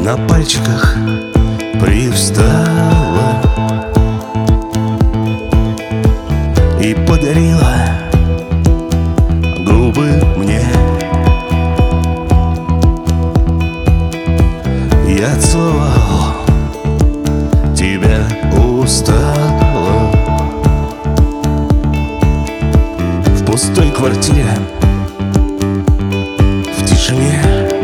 на пальчиках привстала и подарила губы мне. Я целовал тебя устало в пустой квартире, в тишине.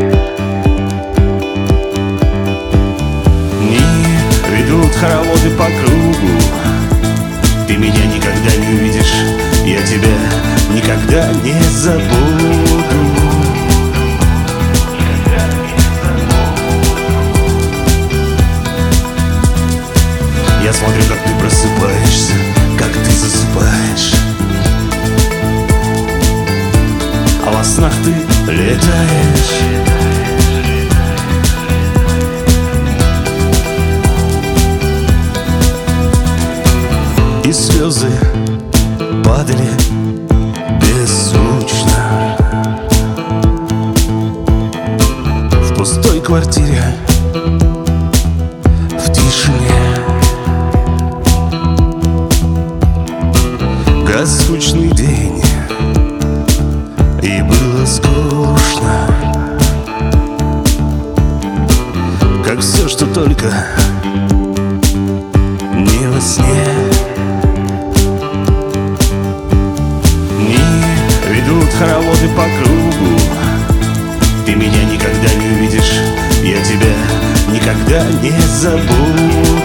Не ведут хороводы по кругу, ты меня никогда не увидишь, я тебя никогда не забуду. Я смотрю, как ты просыпаешься, как ты засыпаешь, а во снах ты летаешь. И слезы падали беззвучно в пустой квартире, в тишине. Гас скучный день, и было скучно, как все, что только не во сне. Не ведут хороводы по кругу, ты меня никогда не увидишь, я тебя никогда не забуду.